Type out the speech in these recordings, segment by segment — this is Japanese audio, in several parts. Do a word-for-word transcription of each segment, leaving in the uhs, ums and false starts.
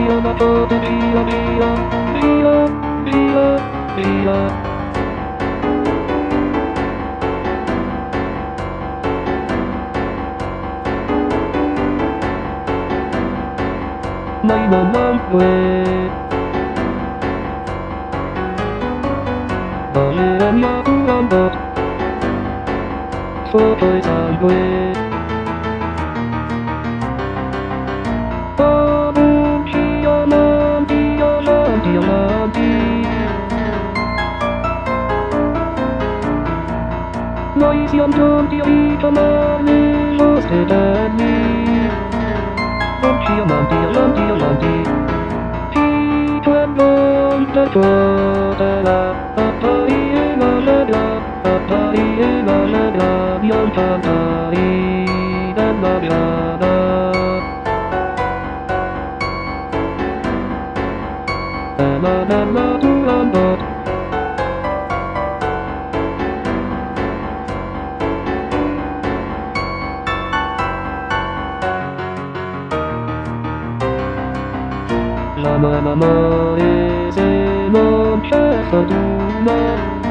アがとてビラビラビラビラビラないまま上バレンやブランドそうといさん上バブンキヤマンディヤマンディヤマンディナイシアントンディアビータマネロステダニバンキヤマンディヤマンディヤマンディピートアンドンダトダラパパイエマラダパパイエマラダヤンパパイダマラダララララドランドラマママエゼノンシャサドゥナ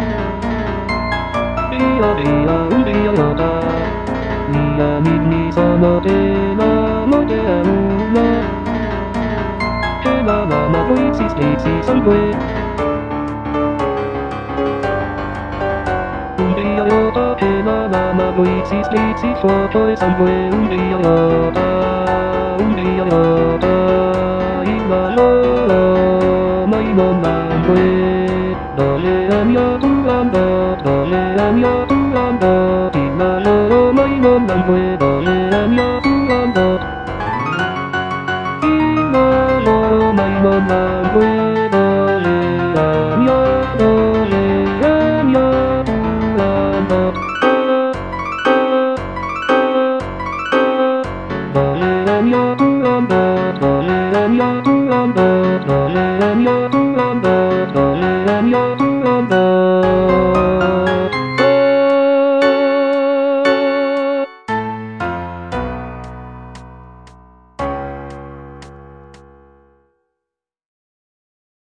ビアビアウビアヤダニヤミニサマテナマテアウナテナナマゴイシステイシサンゴエウビアヤダテナナマゴイシステイシフォトエサンゴエウビアヤダ